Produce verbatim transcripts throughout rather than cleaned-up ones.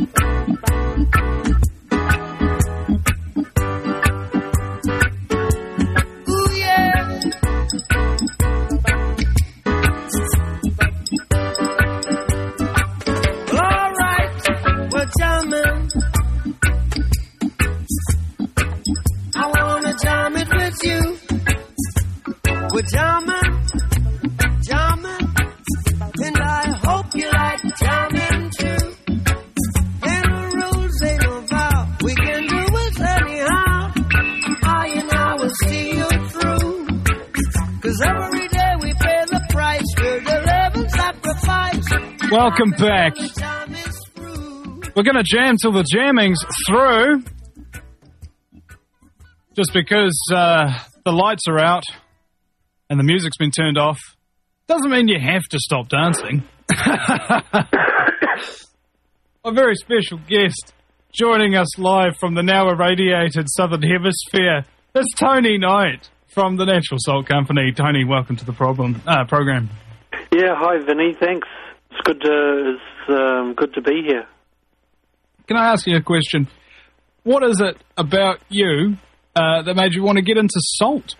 Welcome back. We're going to jam till the jamming's through. Just because uh, the lights are out and the music's been turned off doesn't mean you have to stop dancing. A very special guest joining us live from the now irradiated Southern Hemisphere. It's Tony Knight from the Natural Salt Company. Tony, welcome to the problem, uh, program. Yeah, hi Vinny, thanks. It's good to it's um, good to be here. Can I ask you a question? What is it about you uh, that made you want to get into salt?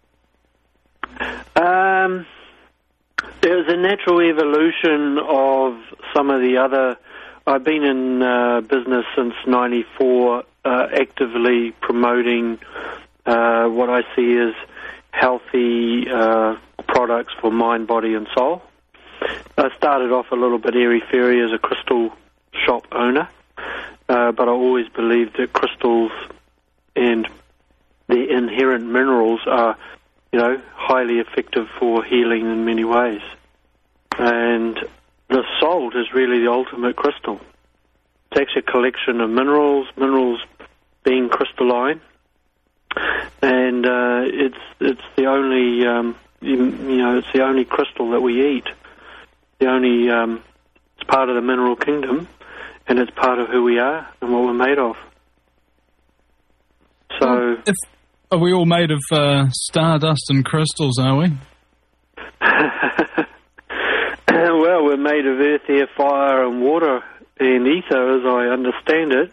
Um, there was a natural evolution of some of the other. I've been in uh, business since ninety-four, uh, actively promoting uh, what I see as healthy uh, products for mind, body, and soul. I started off a little bit airy-fairy as a crystal shop owner, uh, but I always believed that crystals and the inherent minerals are, you know, highly effective for healing in many ways. And the salt is really the ultimate crystal. It's actually a collection of minerals, minerals being crystalline, and uh, it's it's the only um, you, you know it's the only crystal that we eat. The only, um, it's part of the mineral kingdom, and it's part of who we are and what we're made of. So, well, if, are we all made of uh, stardust and crystals, are we? Well, we're made of earth, air, fire, and water and ether, as I understand it.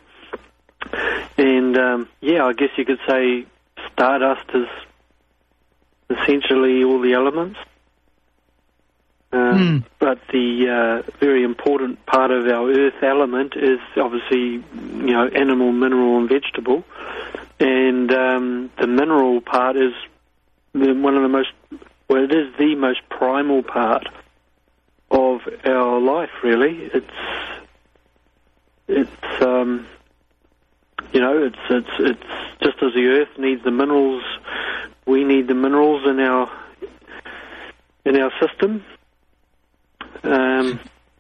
And, um, yeah, I guess you could say stardust is essentially all the elements. Um, mm. But the uh, very important part of our earth element is obviously, you know, animal, mineral, and vegetable. And um, the mineral part is one of the most, well, it is the most primal part of our life, really. It's, it's, um, you know, it's it's it's just as the earth needs the minerals, we need the minerals in our in our system. Um,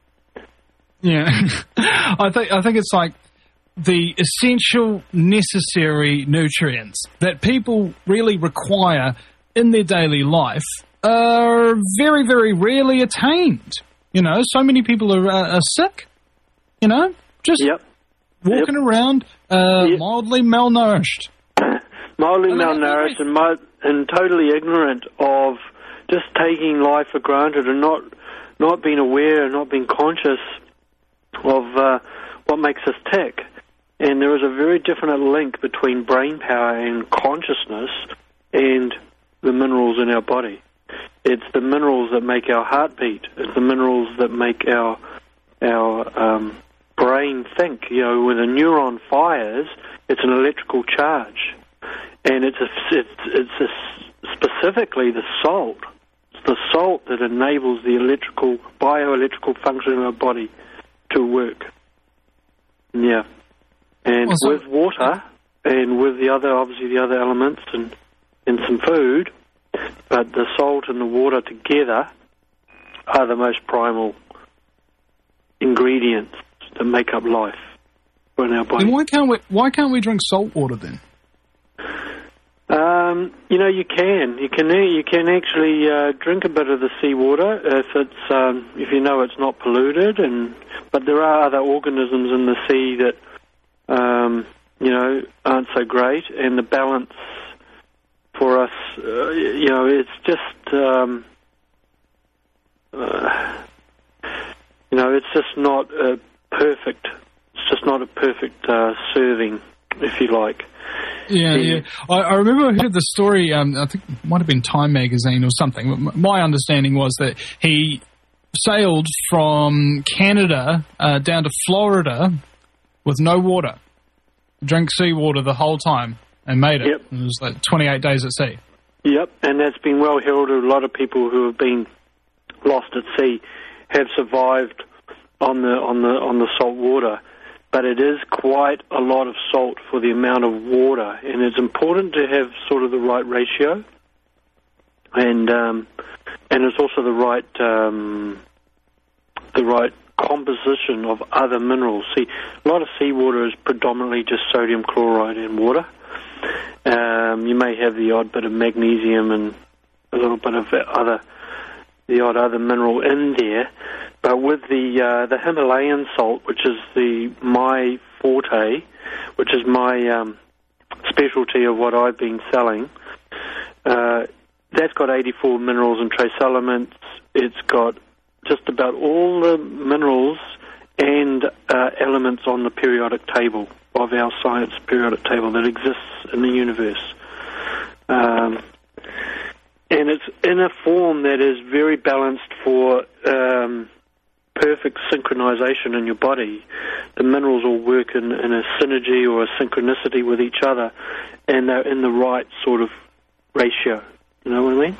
yeah, I think I think it's like the essential, necessary nutrients that people really require in their daily life are very, very rarely attained. You know, so many people are, uh, are sick. You know, just yep. walking yep. around uh, yep. mildly malnourished, mildly malnourished, and, mo- and totally ignorant of just taking life for granted and not. Not being aware and not being conscious of uh, what makes us tick. And there is a very definite link between brain power and consciousness and the minerals in our body. It's the minerals that make our heart beat. It's the minerals that make our our um, brain think. You know, when a neuron fires, it's an electrical charge. And it's, a, it's, it's a, specifically the salt. The salt that enables the electrical, bioelectrical function of our body to work. Yeah. And well, so with water and with the other, obviously the other elements and, and some food, but the salt and the water together are the most primal ingredients that make up life in our body. And why can't we, why can't we drink salt water then? Um, you know, you can. You can. You can actually uh, drink a bit of the seawater if it's um, if you know it's not polluted. And but there are other organisms in the sea that um, you know aren't so great. And the balance for us, uh, you know, it's just um, uh, you know, it's just not a perfect just not a perfect uh, serving, if you like. Yeah, yeah. I, I remember I heard the story, um, I think it might have been Time magazine or something. My understanding was that he sailed from Canada uh, down to Florida with no water, drank seawater the whole time, and made it. Yep. It was like twenty-eight days at sea. Yep, and that's been well heralded. A lot of people who have been lost at sea have survived on the on the on the salt water. But it is quite a lot of salt for the amount of water, and it's important to have sort of the right ratio, and um, and it's also the right um, the right composition of other minerals. See, a lot of seawater is predominantly just sodium chloride and water. Um, you may have the odd bit of magnesium and a little bit of other the odd other mineral in there. But with the uh, the Himalayan salt, which is the my forte, which is my um, specialty of what I've been selling, uh, that's got eighty-four minerals and trace elements. It's got just about all the minerals and uh, elements on the periodic table of our science periodic table that exists in the universe. Um, and it's in a form that is very balanced for Um, perfect synchronization in your body. The minerals all work in, in a synergy or a synchronicity with each other, and they're in the right sort of ratio. You know what I mean?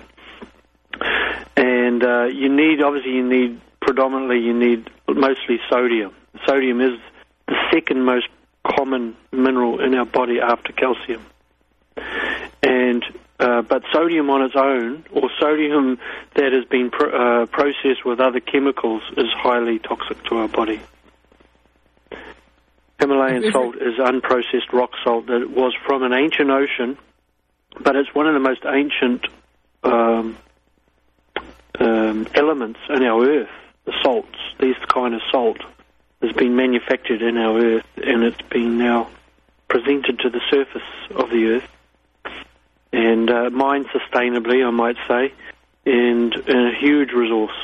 And uh, you need, obviously, you need predominantly, you need mostly sodium. Sodium is the second most common mineral in our body after calcium. And Uh, but sodium on its own, or sodium that has been pro- uh, processed with other chemicals, is highly toxic to our body. Himalayan if salt is unprocessed rock salt that was from an ancient ocean, but it's one of the most ancient um, um, elements in our earth, the salts. This kind of salt has been manufactured in our earth, and it's been now presented to the surface of the earth. And uh, mined sustainably, I might say, and, and a huge resource.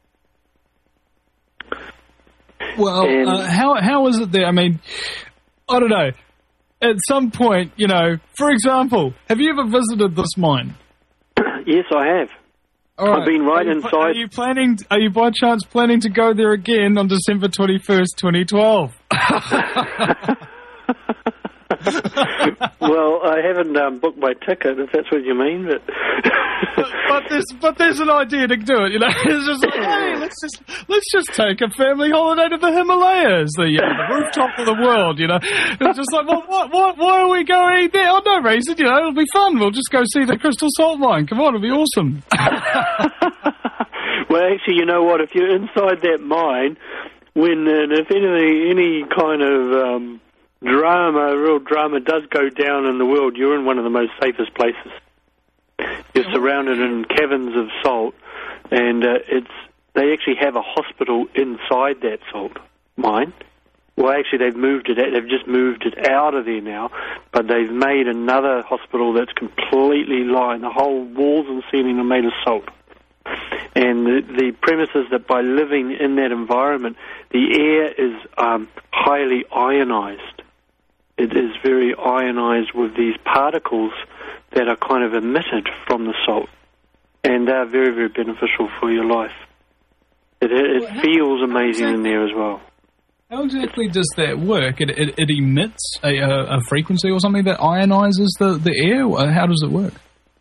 Well, and, uh, how how is it there? I mean, I don't know. At some point, you know, for example, have you ever visited this mine? Yes, I have. All right. I've been right are you, inside. Are you planning? Are you by chance planning to go there again on December twenty-first, twenty twelve? Well, I haven't um, booked my ticket, if that's what you mean. But but, but there's but there's an idea to do it. You know, it's just like, hey, let's just let's just take a family holiday to the Himalayas, the, you know, the rooftop of the world. You know, it's just like, well, what, what, why are we going there? Oh, no reason. You know, it'll be fun. We'll just go see the Crystal Salt Mine. Come on, it'll be awesome. Well, actually, you know what? If you're inside that mine, when and if any any kind of um, drama, real drama does go down in the world, you're in one of the most safest places. You're surrounded in caverns of salt, and uh, it's they actually have a hospital inside that salt mine. Well, actually, they've moved it. They've just moved it out of there now, but they've made another hospital that's completely lined. The whole walls and ceiling are made of salt. And the, the premise is that by living in that environment, the air is um, highly ionized. It is very ionized with these particles that are kind of emitted from the salt, and they're very, very beneficial for your life. It, it well, how, feels amazing exactly, in there as well. How exactly does that work? It, it, it emits a, a, a frequency or something that ionizes the, the air? How does it work?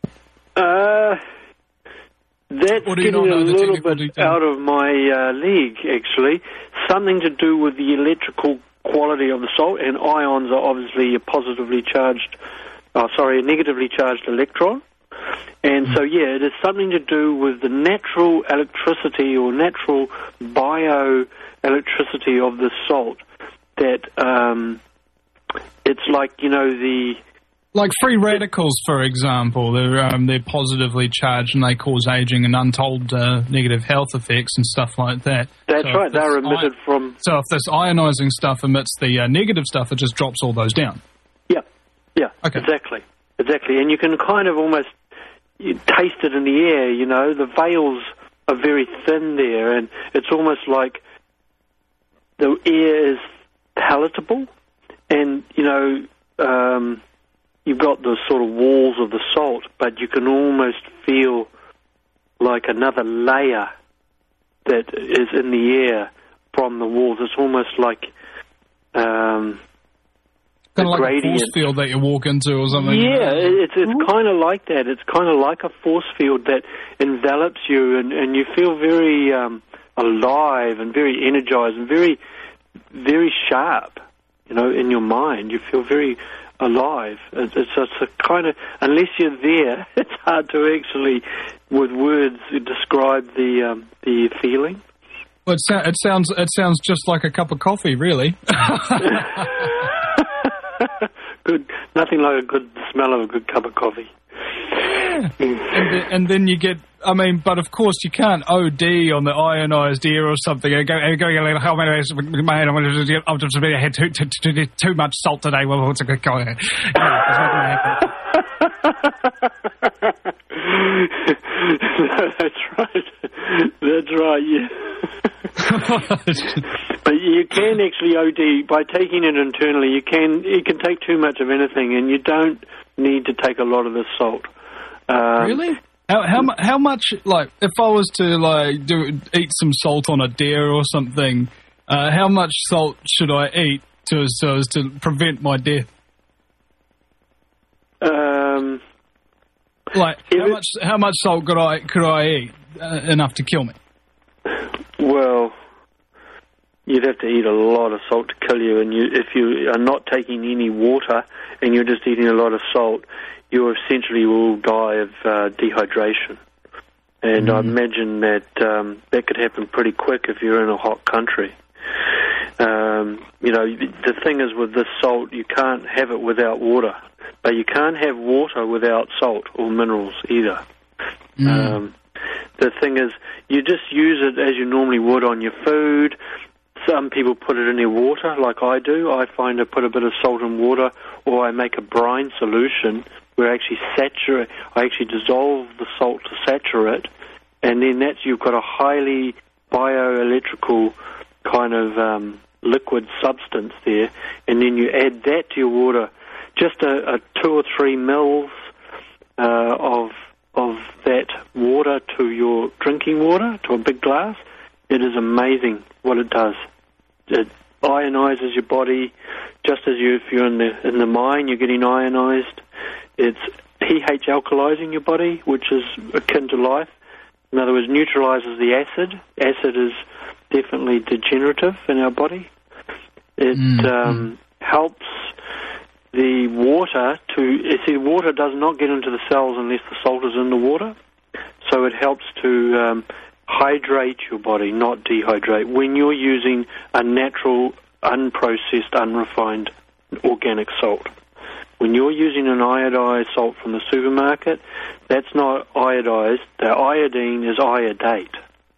Uh, that's getting a little bit detail? out of my uh, league, actually. Something to do with the electrical quality of the salt, and ions are obviously a positively charged, uh, sorry, a negatively charged electron. And so, yeah, it is something to do with the natural electricity or natural bioelectricity of the salt that um, it's like, you know, the... Like free radicals, for example, they're um, they're positively charged and they cause aging and untold uh, negative health effects and stuff like that. That's so right, they're emitted I- from... So if this ionizing stuff emits the uh, negative stuff, it just drops all those down. Yeah, yeah, okay. exactly, exactly. And you can kind of almost you taste it in the air, you know, the veils are very thin there, and it's almost like the air is palatable, and, you know, um, you've got the sort of walls of the salt, but you can almost feel like another layer that is in the air from the walls. It's almost like um, kind of like gradient. a force field that you walk into or something. Yeah, it's it's kind of like that. It's kind of like a force field that envelops you, and, and you feel very um, alive and very energized and very, very sharp, you know, in your mind. You feel very alive. It's, it's, it's a kind of, unless you're there, it's hard to actually, with words, describe the um, the feeling. Well, it, so, it sounds it sounds just like a cup of coffee, really. Good, nothing like a good smell of a good cup of coffee. Yeah. and, then, and then you get, I mean, but of course you can't O D on the ionized air or something. Go, go, go, man, I've just had too, too, too, too much salt today. Well, what's a good guy? No, it's not going to happen. No, that's right. That's right, yeah. But you can actually O D by taking it internally. You can you can take too much of anything, and you don't need to take a lot of the salt. Um, really? How how how much? Like, if I was to like do eat some salt on a deer or something, uh, how much salt should I eat to so as to prevent my death? Um, like how much how much salt could I could I eat uh, enough to kill me? Well, you'd have to eat a lot of salt to kill you, and you, if you are not taking any water and you're just eating a lot of salt, you essentially will die of uh, dehydration. And mm. I imagine that um, that could happen pretty quick if you're in a hot country. Um, you know, the thing is with this salt, you can't have it without water, but you can't have water without salt or minerals either. Mm. Um, the thing is, you just use it as you normally would on your food. Some people put it in their water, like I do. I find I put a bit of salt in water, or I make a brine solution where I actually saturate, I actually dissolve the salt to saturate, and then that's, you've got a highly bioelectrical kind of um, liquid substance there, and then you add that to your water, just a, a two or three mils uh, of of that water to your drinking water, to a big glass. It is amazing what it does. It ionizes your body, just as you, if you're in the in the mine, you're getting ionized. It's pH alkalizing your body, which is akin to life. In other words, neutralizes the acid. Acid is definitely degenerative in our body. It mm-hmm. um, helps the water to, you see, water does not get into the cells unless the salt is in the water. So it helps to um, hydrate your body, not dehydrate, when you're using a natural, unprocessed, unrefined organic salt. When you're using an iodized salt from the supermarket, that's not iodized. The iodine is iodate.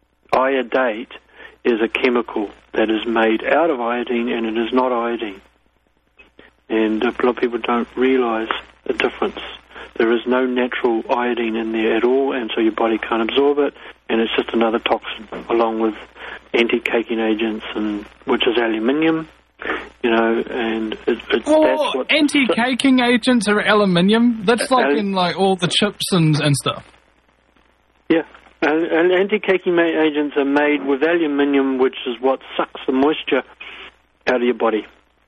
Iodate is a chemical that is made out of iodine, and it is not iodine. And a lot of people don't realize the difference. There is no natural iodine in there at all, and so your body can't absorb it, and it's just another toxin, along with anti-caking agents, and which is aluminium, you know, and it, it, oh, that's what... anti-caking agents are aluminium? That's like uh, in like all the chips and, and stuff. Yeah, and, and anti-caking agents are made with aluminium, which is what sucks the moisture out of your body.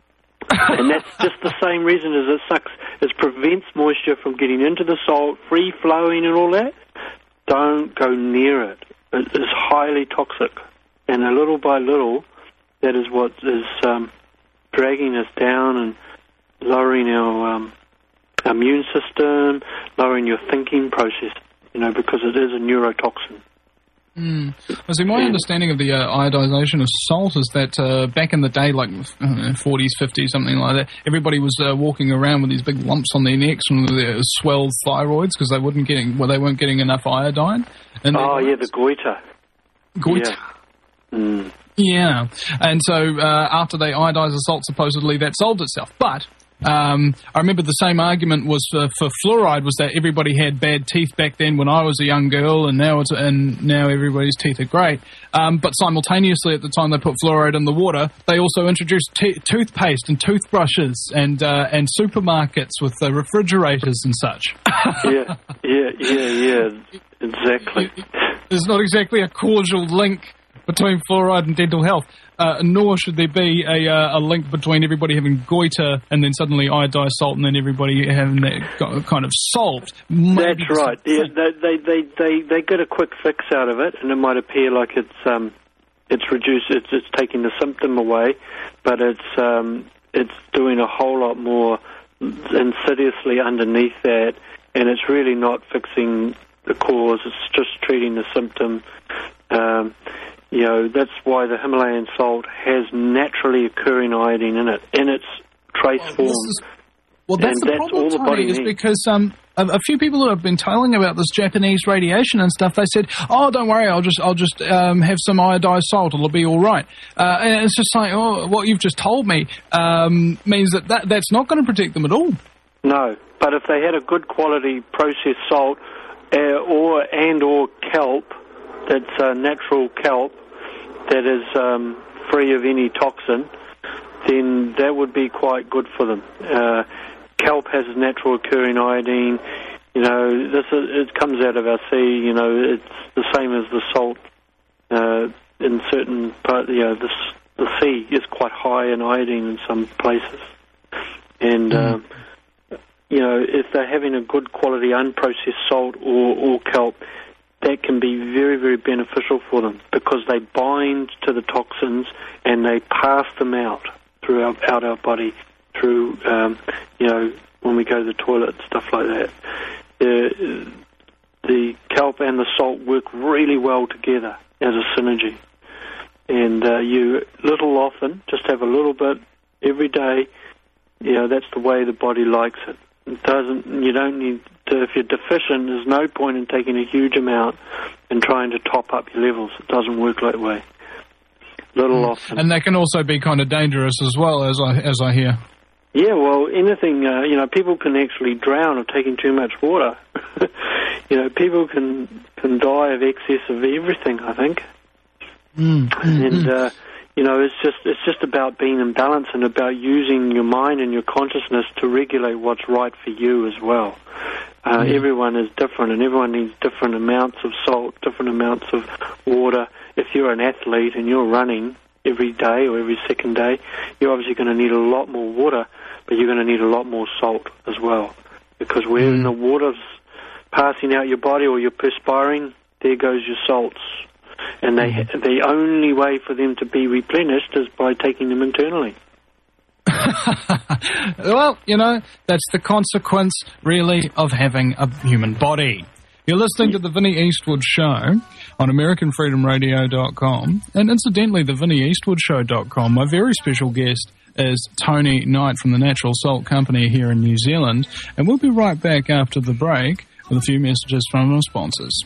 And that's just the same reason as it sucks. It prevents moisture from getting into the salt, free-flowing and all that. Don't go near it. It is highly toxic. And a little by little, that is what is um, dragging us down and lowering our um, immune system, lowering your thinking process, you know, because it is a neurotoxin. Mm. Well, see, my understanding of the uh, iodization of salt is that uh, back in the day, like uh, forties, fifties, something like that, everybody was uh, walking around with these big lumps on their necks from their swelled thyroids because they wouldn't getting, well, they weren't getting enough iodine. And oh, yeah, the goiter. Goiter. Yeah. Mm. Yeah, and so uh, after they iodized the salt, supposedly that solved itself. But Um, I remember the same argument was for, for fluoride was that everybody had bad teeth back then when I was a young girl, and now it's and now everybody's teeth are great. Um, but simultaneously, at the time they put fluoride in the water, they also introduced te- toothpaste and toothbrushes and uh, and supermarkets with uh, refrigerators and such. yeah, yeah, yeah, yeah, exactly. There's not exactly a causal link between fluoride and dental health, uh, nor should there be a, uh, a link between everybody having goiter and then suddenly iodized salt and then everybody having that kind of solved. Maybe That's right. Yeah, they, they, they, they, they get a quick fix out of it, and it might appear like it's um, it's reduced, it's, it's taking the symptom away, but it's um, it's doing a whole lot more insidiously underneath that, and it's really not fixing the cause. It's just treating the symptom. Um, You know, that's why the Himalayan salt has naturally occurring iodine in it, in its trace well, form. Is, well, that's and the that's problem, all the Tony, body is needs. because um, a, a few people who have been telling about this Japanese radiation and stuff, they said, "Oh, don't worry, I'll just, I'll just um, have some iodized salt; it'll be all right." Uh, and it's just like, oh, what you've just told me um, means that, that that's not going to protect them at all. No, but if they had a good quality processed salt, uh, or and or kelp, that's uh, natural kelp, that is um, free of any toxin, then that would be quite good for them. Uh, kelp has natural occurring iodine. You know, this is, it comes out of our sea. You know, it's the same as the salt uh, in certain part. You know, the the sea is quite high in iodine in some places, and mm. um, you know, if they're having a good quality unprocessed salt or, or kelp, that can be very, very beneficial for them because they bind to the toxins and they pass them out throughout out our body through, um, you know, when we go to the toilet, stuff like that. The, the kelp and the salt work really well together as a synergy. And uh, you, little often, just have a little bit every day. You know, that's the way the body likes it. It doesn't, you don't need to, if you're deficient, there's no point in taking a huge amount and trying to top up your levels. It doesn't work that way. Little mm. often. And that can also be kind of dangerous as well, as I as I hear. Yeah, well, anything, uh, you know, people can actually drown of taking too much water. You know, people can can die of excess of everything, I think. Mm. And, uh, you know, it's just it's just about being in balance and about using your mind and your consciousness to regulate what's right for you as well. Uh, mm. Everyone is different, and everyone needs different amounts of salt, different amounts of water. If you're an athlete and you're running every day or every second day, you're obviously going to need a lot more water, but you're going to need a lot more salt as well. Because when mm. the water's passing out your body or you're perspiring, there goes your salts. And they, mm. the only way for them to be replenished is by taking them internally. Well, you know, that's the consequence, really, of having a human body. You're listening to the Vinnie Eastwood Show on American Freedom Radio dot com, and incidentally, the Vinnie Eastwood Show dot com. My very special guest is Tony Knight from the Natural Salt Company here in New Zealand, and we'll be right back after the break with a few messages from our sponsors.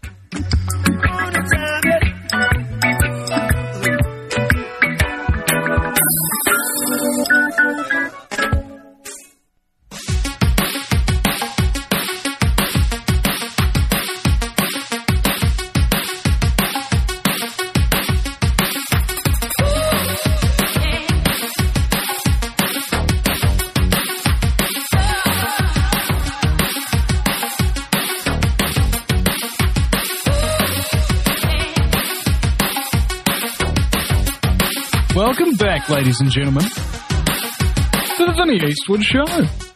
Welcome back, ladies and gentlemen, to the Vinnie Eastwood Show.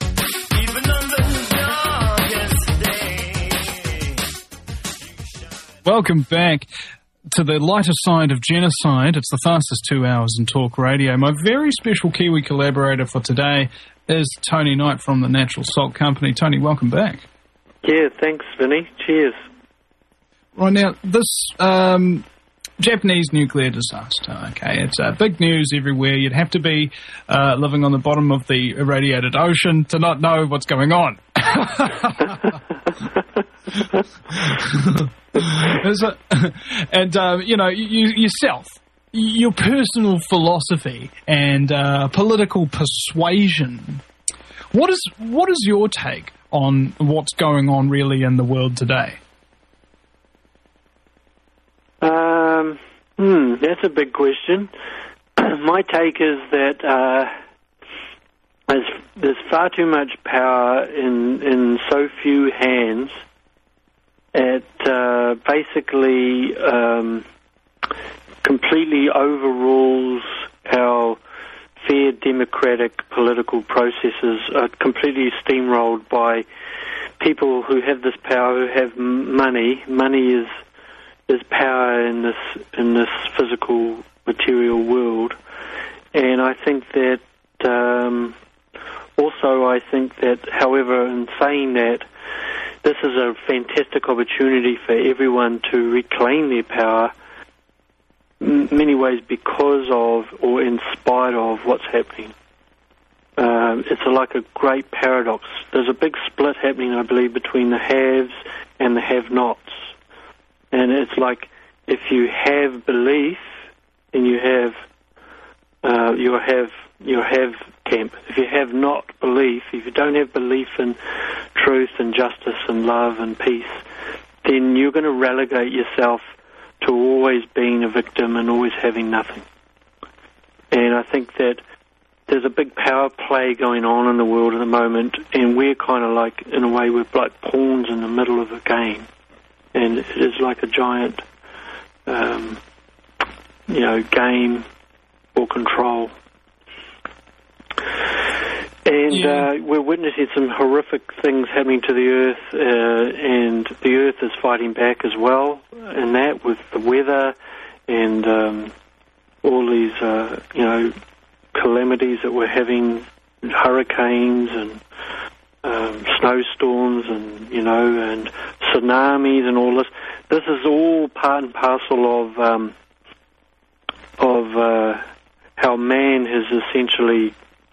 Welcome back to the lighter side of genocide. It's the fastest two hours in talk radio. My very special Kiwi collaborator for today is Tony Knight from the Natural Salt Company. Tony, welcome back. Yeah, thanks, Vinnie. Cheers. Right, now, this um, Japanese nuclear disaster, okay, it's uh, big news everywhere. You'd have to be uh, living on the bottom of the irradiated ocean to not know what's going on. a, and, uh, you know, you, yourself, your personal philosophy and uh, political persuasion What is what is your take on what's going on really in the world today? Um, hmm, that's a big question. My take is that uh, there's, there's far too much power in in so few hands. It uh, basically um, completely overrules our fair democratic political processes, are completely steamrolled by people who have this power, who have money. Money is is power in this in this physical material world, and I think that um, also I think that, however, in saying that, this is a fantastic opportunity for everyone to reclaim their power, in many ways because of or in spite of what's happening. Um, it's a, like a great paradox. There's a big split happening, I believe, between the haves and the have-nots. And it's like if you have belief, and you have uh, you have you have camp. If you have not belief, if you don't have belief in truth and justice and love and peace, then you're going to relegate yourself to always being a victim and always having nothing. And I think that there's a big power play going on in the world at the moment, and we're kind of like, in a way, we're like pawns in the middle of a game. And it is like a giant, um, you know, game or control. And yeah. uh, we're witnessing some horrific things happening to the earth, uh, and the earth is fighting back as well, and that with the weather and um, all these, uh, you know, calamities that we're having, hurricanes and um, snowstorms and, you know, and tsunamis and all this. This is all part and parcel of um, of uh, how man has essentially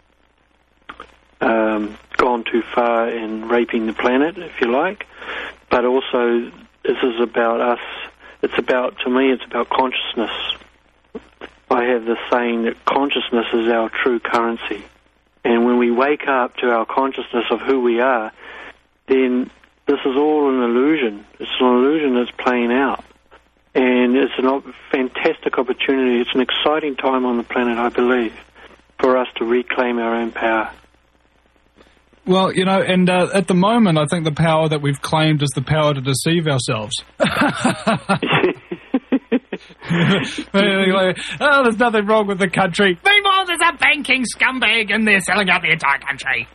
um, gone too far in raping the planet, if you like. But also, this is about us. It's about, to me, it's about consciousness. I have this saying that consciousness is our true currency. And when we wake up to our consciousness of who we are, then this is all an illusion. It's an illusion that's playing out. And it's a fantastic opportunity. It's an exciting time on the planet, I believe, for us to reclaim our own power. Well, you know, and uh, at the moment, I think the power that we've claimed is the power to deceive ourselves. Like, oh, there's nothing wrong with the country. Meanwhile, there's a banking scumbag and they're selling out the entire country.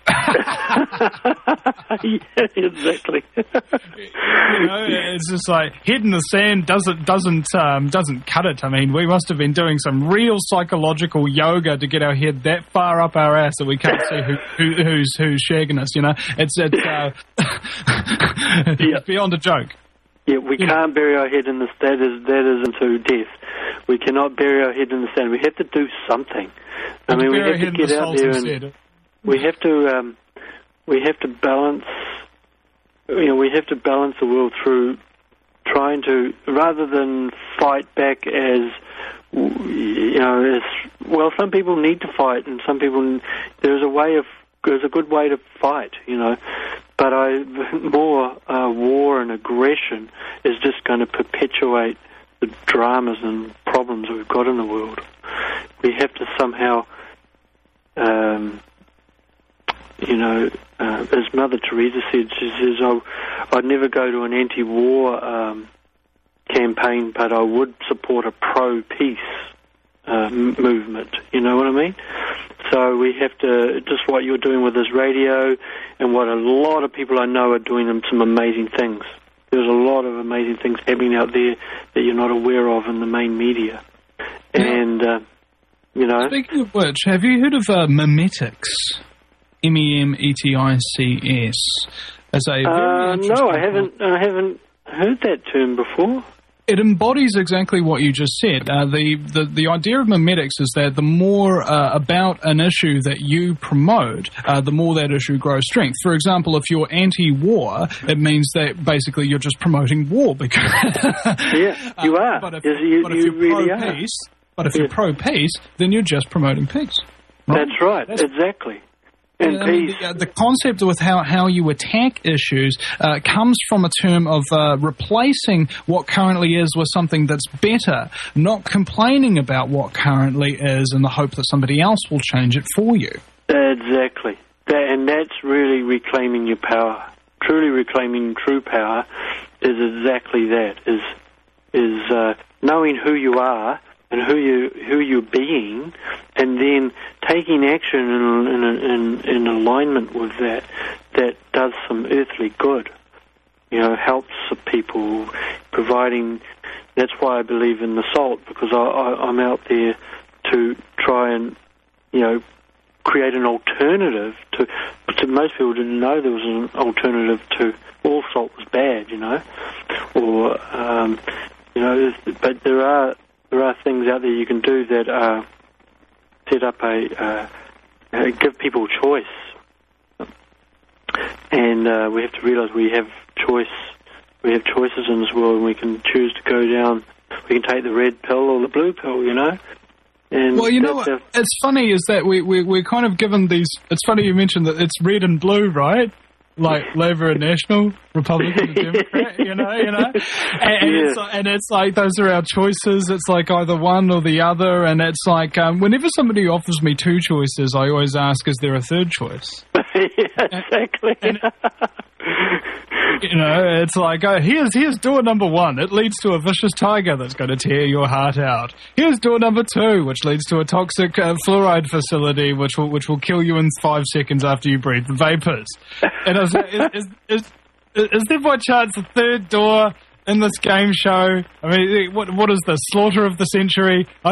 Yeah, exactly. You know, it's just like head in the sand doesn't doesn't um, doesn't cut it. I mean, we must have been doing some real psychological yoga to get our head that far up our ass that we can't see who, who, who's who's shagging us. You know, it's it's, uh, it's beyond a joke. Yeah, we you can't know. bury our head in the sand. That is, that is into death. We cannot bury our head in the sand. We have to do something. I mean, we have to get out there and we have to um, we have to balance. You know, we have to balance the world through trying to, rather than fight back as, you know, as well. Some people need to fight, and some people there's a way of there's a good way to fight. You know. But I, more uh, war and aggression is just going to perpetuate the dramas and problems that we've got in the world. We have to somehow, um, you know, uh, as Mother Teresa said, she says, oh, I'd never go to an anti-war um, campaign, but I would support a pro-peace uh, movement. You know what I mean? So we have to, just what you're doing with this radio and what a lot of people I know are doing some amazing things. There's a lot of amazing things happening out there that you're not aware of in the main media. And, uh, you know... Speaking of which, have you heard of uh, memetics? M E M E T I C S. As a very uh, no, I interesting haven't, I haven't heard that term before. It embodies exactly what you just said. Uh, the, the, the idea of memetics is that the more uh, about an issue that you promote, uh, the more that issue grows strength. For example, if you're anti-war, it means that basically you're just promoting war. Because yeah, you are. Uh, but if, yes, you, but if you you're really pro-peace, are. But if yes. you're pro-peace, then you're just promoting peace. Right? That's right, That's, exactly. And I mean, peace. the, uh, the concept with how, how you attack issues uh, comes from a term of uh, replacing what currently is with something that's better, not complaining about what currently is in the hope that somebody else will change it for you. Exactly. That, and that's really reclaiming your power. Truly reclaiming true power is exactly that, is is uh, knowing who you are and who you who you're being, and then taking action in, in, in, in alignment with that, that does some earthly good. You know, helps people, providing. That's why I believe in the salt, because I, I, I'm out there to try and, you know, create an alternative to. to most people didn't know there was an alternative to all salt was bad, you know, or um, you know, but there are. There are things out there you can do that uh, set up a uh, uh, give people choice, and uh, we have to realise we have choice. We have choices in this world, and we can choose to go down. We can take the red pill or the blue pill, you know. And well, you know what? A, it's funny is that we we we're kind of given these. It's funny you mentioned that it's red and blue, right? Like Labour and National, Republican and Democrat, you know, you know, and, and, yeah. it's, and it's like those are our choices. It's like either one or the other, and it's like um, whenever somebody offers me two choices, I always ask, "Is there a third choice?" yeah, exactly. And, you know, it's like, oh, here's here's door number one. It leads to a vicious tiger that's going to tear your heart out. Here's door number two, which leads to a toxic uh, fluoride facility, which will which will kill you in five seconds after you breathe the vapors. And I was like, is, is, is, is there by chance a third door in this game show? I mean, what what is the slaughter of the century? I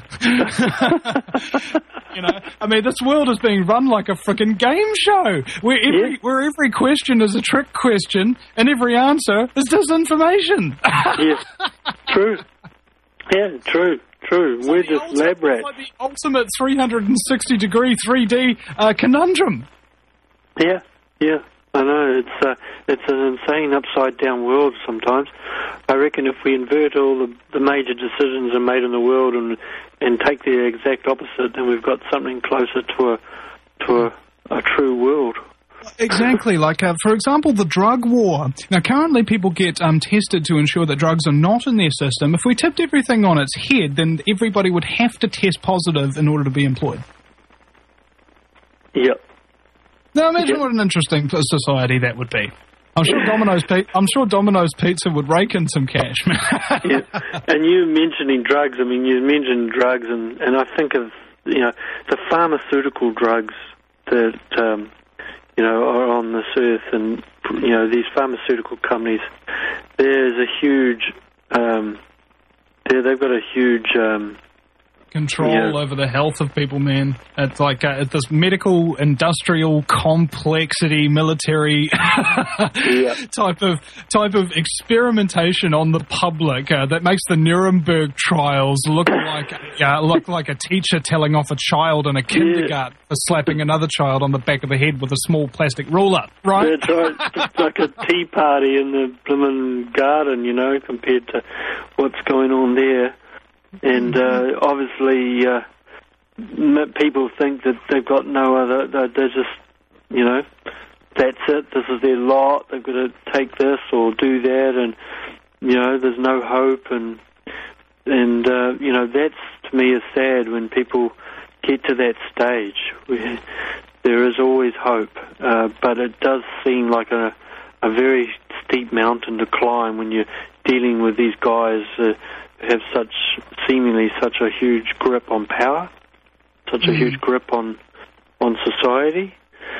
don't. You know, I mean, this world is being run like a freaking game show, where every yeah. where every question is a trick question and every answer is disinformation. Yeah, true. Yeah, true, true. So We're the just ultimate, lab rats. like the ultimate three hundred sixty degree three D uh, conundrum. Yeah, yeah. I know, it's uh, it's an insane upside-down world sometimes. I reckon if we invert all the, the major decisions are made in the world and and take the exact opposite, then we've got something closer to a to a, a true world. Exactly. Like, uh, for example, the drug war. Now, currently people get um, tested to ensure that drugs are not in their system. If we tipped everything on its head, then everybody would have to test positive in order to be employed. Yep. Now, imagine Yeah. what an interesting society that would be. I'm sure Domino's. Pi- I'm sure Domino's Pizza would rake in some cash. Yeah. And you mentioning drugs. I mean, you mentioned drugs, and, and I think of you know the pharmaceutical drugs that um, you know are on this earth, and you know these pharmaceutical companies. There's a huge. Um, there, they've got a huge. Um, Control Yeah. over the health of people, man. It's like uh, it's this medical, industrial, complexity, military Yeah. type of type of experimentation on the public uh, that makes the Nuremberg trials look like uh, look like a teacher telling off a child in a kindergarten for slapping another child on the back of the head with a small plastic ruler, right? That's right. It's like a tea party in the Plymouth garden, you know, compared to what's going on there. And uh, obviously, uh, m- people think that they've got no other. They're, they're just, you know, that's it. This is their lot. They've got to take this or do that, and you know, there's no hope. And and uh, you know, that's to me is sad when people get to that stage. Where there is always hope, uh, but it does seem like a a very steep mountain to climb when you're dealing with these guys. Uh, have such seemingly such a huge grip on power, such a mm. huge grip on on society.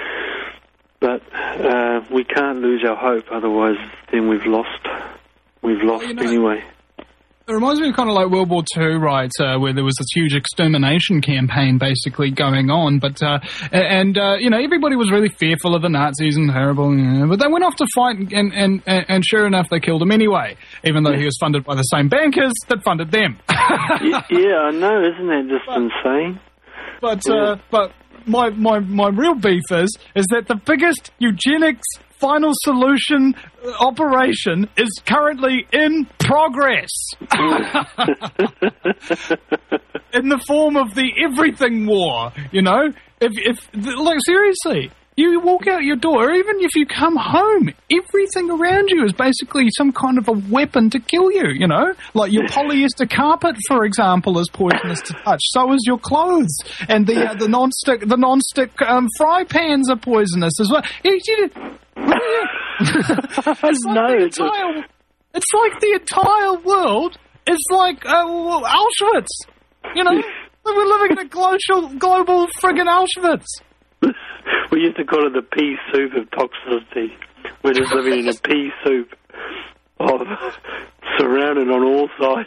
But uh, we can't lose our hope, otherwise then we've lost. We've lost well, you know, anyway. It reminds me of kind of like World War Two, right, uh, where there was this huge extermination campaign basically going on, but uh, and uh, you know everybody was really fearful of the Nazis and terrible, you know, but they went off to fight, and and and sure enough, they killed him anyway, even though he was funded by the same bankers that funded them. yeah, yeah, I know, isn't that just but, insane? But yeah. uh, but my my my real beef is is that the biggest eugenics final solution operation is currently in progress. in the form of the everything war, you know? If, if, like, seriously, you walk out your door, or even if you come home, everything around you is basically some kind of a weapon to kill you, you know? Like your polyester carpet, for example, is poisonous to touch. So is your clothes. And the uh, the non-stick, the non-stick um, fry pans are poisonous as well. You, you, it's, like no, the it's, entire, a... it's like the entire world is like uh, Auschwitz, you know? We're living in a global, global friggin' Auschwitz. We used to call it the pea soup of toxicity. We're just living in a pea soup of surrounded on all sides.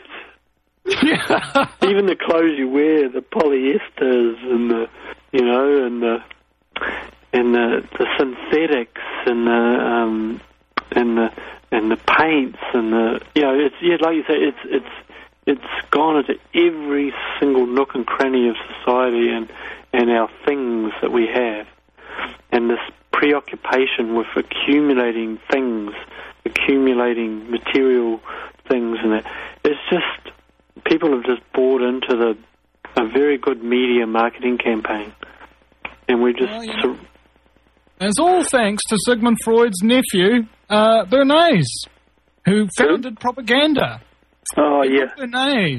Yeah. Even the clothes you wear, the polyesters and the, you know, and the and the, the synthetics and the um, and the and the paints and the, you know, it's, yeah, like you say, it's it's it's gone into every single nook and cranny of society and and our things that we have. And this preoccupation with accumulating things, accumulating material things, and that, it's just, people have just bought into the a very good media marketing campaign. And we just... Well, you know, it's all thanks to Sigmund Freud's nephew, uh, Bernays, who founded propaganda. Oh, yeah. Bernays.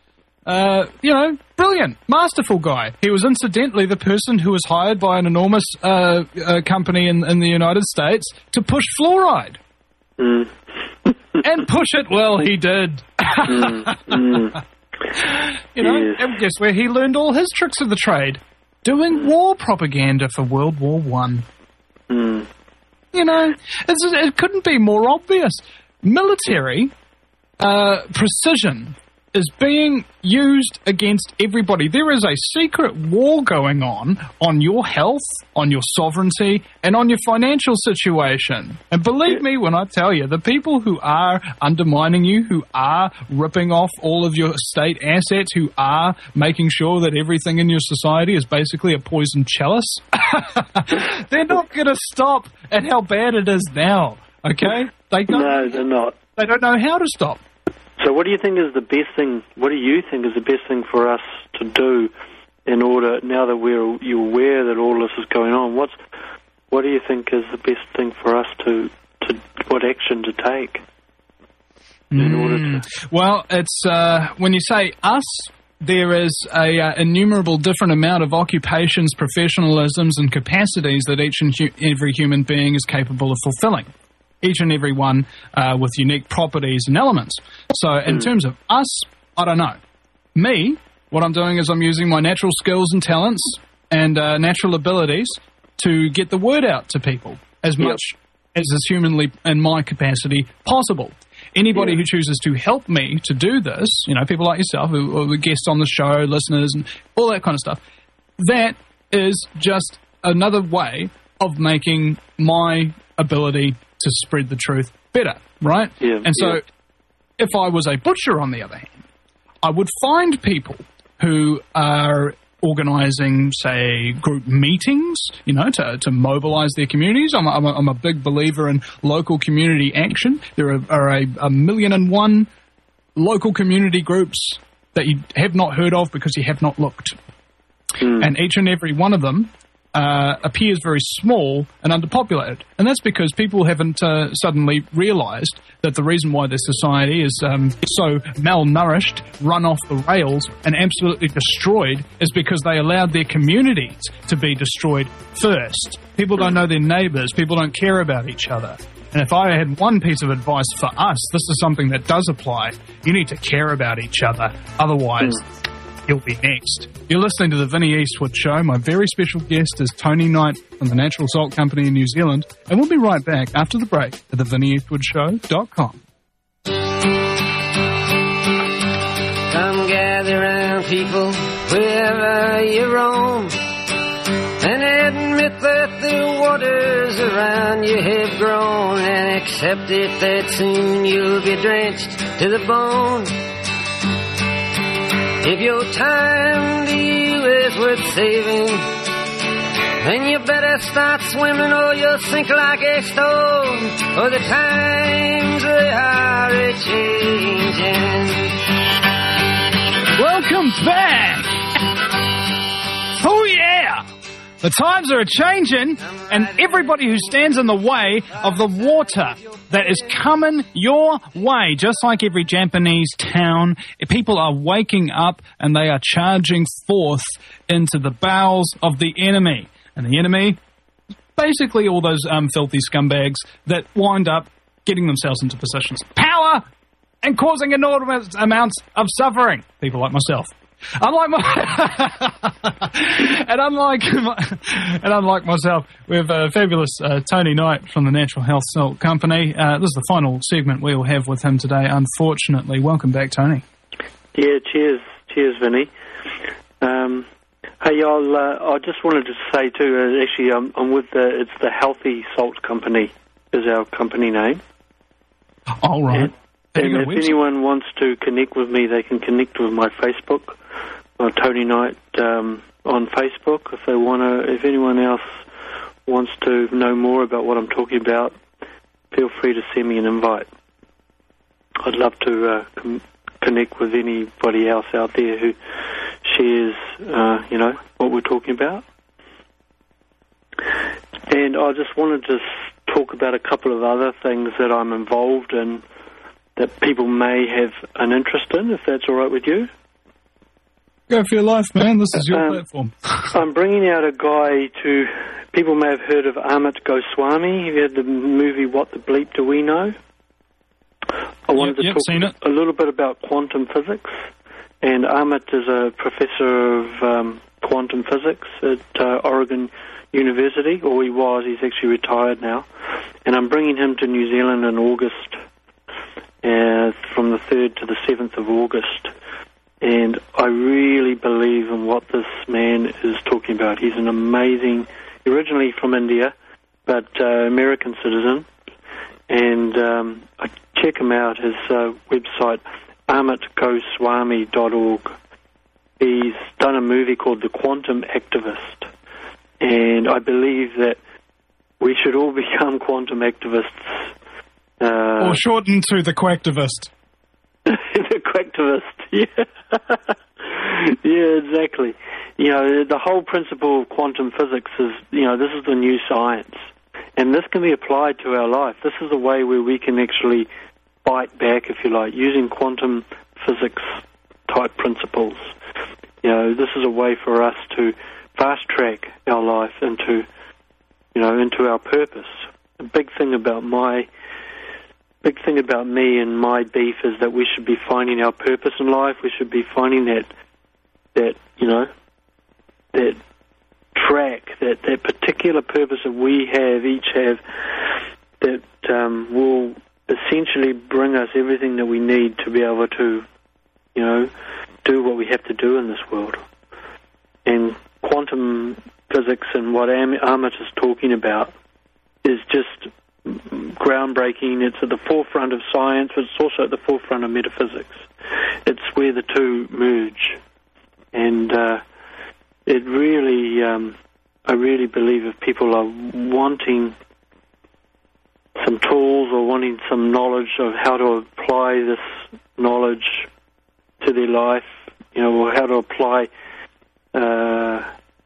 Uh, you know, brilliant, masterful guy. He was incidentally the person who was hired by an enormous uh, uh, company in, in the United States to push fluoride. Mm. And push it well, he did. mm. Mm. You know, yes. and guess where he learned all his tricks of the trade? Doing war propaganda for World War One. Mm. You know, it's, it couldn't be more obvious. Military uh, precision is being used against everybody. There is a secret war going on on your health, on your sovereignty, and on your financial situation. And believe me when I tell you, the people who are undermining you, who are ripping off all of your state assets, who are making sure that everything in your society is basically a poisoned chalice, they're not going to stop at how bad it is now, okay? They don't, no, they're not. They don't know how to stop. So what do you think is the best thing, what do you think is the best thing for us to do in order, now that we're you're aware that all this is going on, what's, what do you think is the best thing for us to, to what action to take in mm. order to... Well, it's, uh, when you say us, there is a uh, innumerable different amount of occupations, professionalisms, and capacities that each and hu- every human being is capable of fulfilling. Each and every one uh, with unique properties and elements. So in mm. terms of us, I don't know. Me, what I'm doing is I'm using my natural skills and talents and uh, natural abilities to get the word out to people as yep. much as is humanly in my capacity possible. Anybody yeah. who chooses to help me to do this, you know, people like yourself who are guests on the show, listeners, and all that kind of stuff, that is just another way of making my ability to spread the truth better, right? Yeah, and so yeah. if I was a butcher, on the other hand, I would find people who are organising, say, group meetings, you know, to, to mobilise their communities. I'm a, I'm, a, I'm a big believer in local community action. There are, are a, a million and one local community groups that you have not heard of because you have not looked. Mm. And each and every one of them Uh, appears very small and underpopulated. And that's because people haven't uh, suddenly realised that the reason why their society is um, so malnourished, run off the rails, and absolutely destroyed is because they allowed their communities to be destroyed first. People don't know their neighbours. People don't care about each other. And if I had one piece of advice for us, this is something that does apply. You need to care about each other. Otherwise... Mm. You'll be next. You're listening to the Vinnie Eastwood Show. My very special guest is Tony Knight from the Natural Salt Company in New Zealand. And we'll be right back after the break at the vinnie eastwood show dot com. Come gather round, people, wherever you roam, and admit that the waters around you have grown, and accept it that soon you'll be drenched to the bone. If your time to you is worth saving, then you better start swimming or you'll sink like a stone, for the times they are a-changing. Welcome back! Oh yeah! The times are a-changing, and everybody who stands in the way of the water that is coming your way, just like every Japanese town, people are waking up and they are charging forth into the bowels of the enemy. And the enemy, basically all those um, filthy scumbags that wind up getting themselves into positions of power and causing enormous amounts of suffering. People like myself. Unlike my and unlike my, and unlike myself, we have a fabulous uh, Tony Knight from the Natural Health Salt Company. Uh, this is the final segment we will have with him today, unfortunately. Welcome back, Tony. Yeah, cheers. Cheers, Vinny. Um, hey, I'll, uh, I just wanted to say, too, uh, actually, um, I'm with the, it's the Healthy Salt Company is our company name. All right. And, and if anyone wants to connect with me, they can connect with my Facebook, uh, Tony Knight um, on Facebook. If they want to, if anyone else wants to know more about what I'm talking about, feel free to send me an invite. I'd love to uh, com- connect with anybody else out there who shares, uh, you know, what we're talking about. And I just wanted to talk about a couple of other things that I'm involved in that people may have an interest in, if that's all right with you. Go for your life, man. This is your um, platform. I'm bringing out a guy to... People may have heard of Amit Goswami. Have you heard the movie What the Bleep Do We Know? I wanted yep, yep, to seen talk it. a little bit about quantum physics. And Amit is a professor of um, quantum physics at uh, Oregon University, or he was. He's actually retired now. And I'm bringing him to New Zealand in August, uh, from the third to the seventh of August. And I really believe in what this man is talking about. He's an amazing, originally from India, but uh, American citizen. And um, I check him out, his uh, website, amit goswami dot org. He's done a movie called The Quantum Activist. And I believe that we should all become quantum activists. Uh, or shortened to the Quacktivist. The Quacktivist, yeah. Yeah, exactly. You know, the whole principle of quantum physics is, you know, this is the new science. And this can be applied to our life. This is a way where we can actually fight back, if you like, using quantum physics type principles. You know, this is a way for us to fast track our life into, you know, into our purpose. The big thing about my, big thing about me and my beef is that we should be finding our purpose in life. We should be finding that, that you know, that track, that, that particular purpose that we have, each have, that um, will essentially bring us everything that we need to be able to, you know, do what we have to do in this world. And quantum physics and what Am- Amit is talking about is just groundbreaking. It's at the forefront of science, but it's also at the forefront of metaphysics. It's where the two merge. And uh, it really, um, I really believe if people are wanting some tools or wanting some knowledge of how to apply this knowledge to their life, you know, or how to apply, uh,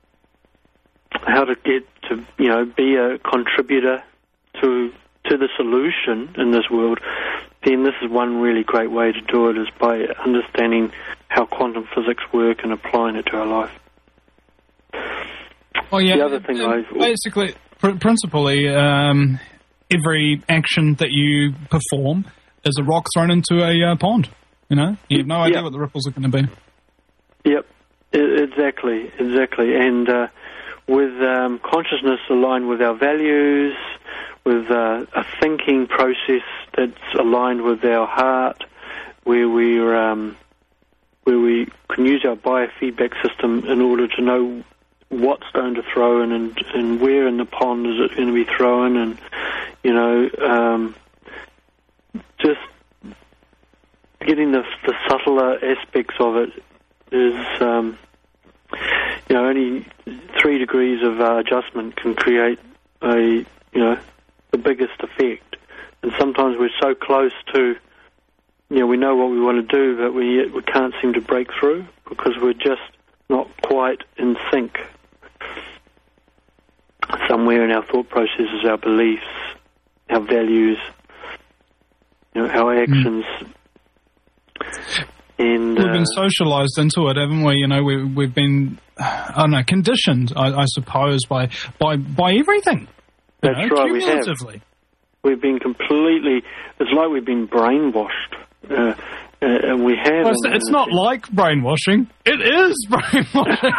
how to get to, you know, be a contributor to to the solution in this world, then this is one really great way to do it, is by understanding how quantum physics work and applying it to our life. Well, yeah, the other thing uh, I... basically, pr- principally, um, every action that you perform is a rock thrown into a uh, pond. You know, you have no idea yep. what the ripples are going to be. Yep, I- exactly, exactly. And uh, with um, consciousness aligned with our values, with uh, a thinking process that's aligned with our heart, where we're um, where we can use our biofeedback system in order to know what stone to throw in and, and where in the pond is it going to be thrown, and, you know, um, just getting the, the subtler aspects of it is, um, you know, only three degrees of uh, adjustment can create a, you know, the biggest effect. And sometimes we're so close to you know, we know what we want to do, but we we can't seem to break through because we're just not quite in sync. Somewhere in our thought processes, our beliefs, our values, you know, our actions. Mm. And, we've uh, been socialised into it, haven't we? You know, we, we've been, I don't know, conditioned, I, I suppose, by by by everything. That's know, right, we have. We've been completely, it's like we've been brainwashed. Uh, uh, and we have. Well, it's and, it's and not like brainwashing. It is brainwashing.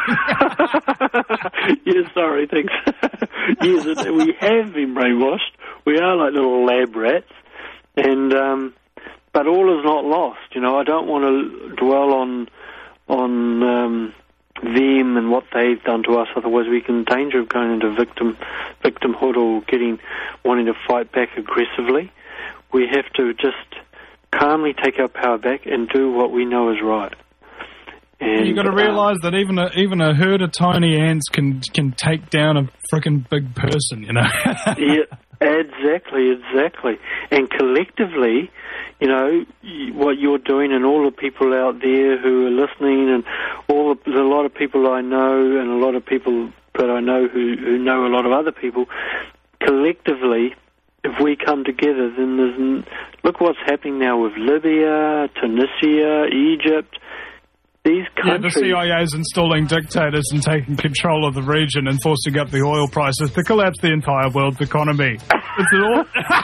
Yes, sorry, thanks. Yes, it, we have been brainwashed. We are like little lab rats. And, um, but all is not lost. You know, I don't want to dwell on, on, um, them and what they've done to us, otherwise we can in danger of going into victim victimhood or getting wanting to fight back aggressively. We have to just calmly take our power back and do what we know is right. And you've got to realise um, that even a even a herd of tiny ants can can take down a frickin' big person, you know. Yeah, exactly, exactly. And collectively, you know, what you're doing and all the people out there who are listening and all the, a lot of people I know and a lot of people that I know who, who know a lot of other people, collectively, if we come together, then there's... Look what's happening now with Libya, Tunisia, Egypt. These countries... Yeah, the C I A is installing dictators and taking control of the region and forcing up the oil prices to collapse the entire world economy. Is it all?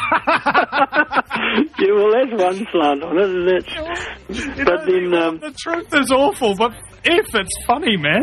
Yeah, well, that's one slant on it, and that's... You but know, then... Um, the truth is awful, but if it's funny, man.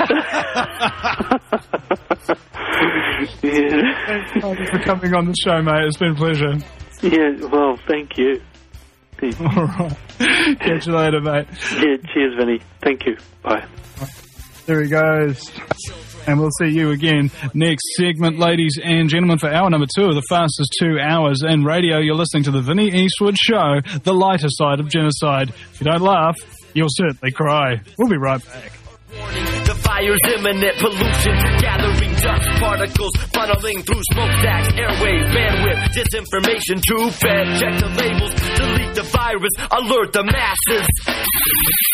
Yeah. Thanks for coming on the show, mate. It's been a pleasure. Yeah, well, thank you. All right. Catch you later, mate. Yeah, cheers, Vinny. Thank you. Bye. There he goes. And we'll see you again next segment, ladies and gentlemen, for hour number two of the fastest two hours in radio. You're listening to the Vinny Eastwood Show, the lighter side of genocide. If you don't laugh, you'll certainly cry. We'll be right back. The fire's imminent, pollution gathering dust particles funneling through smokestacks, airwaves, bandwidth, disinformation, true fed, check the labels, delete the virus, alert the masses.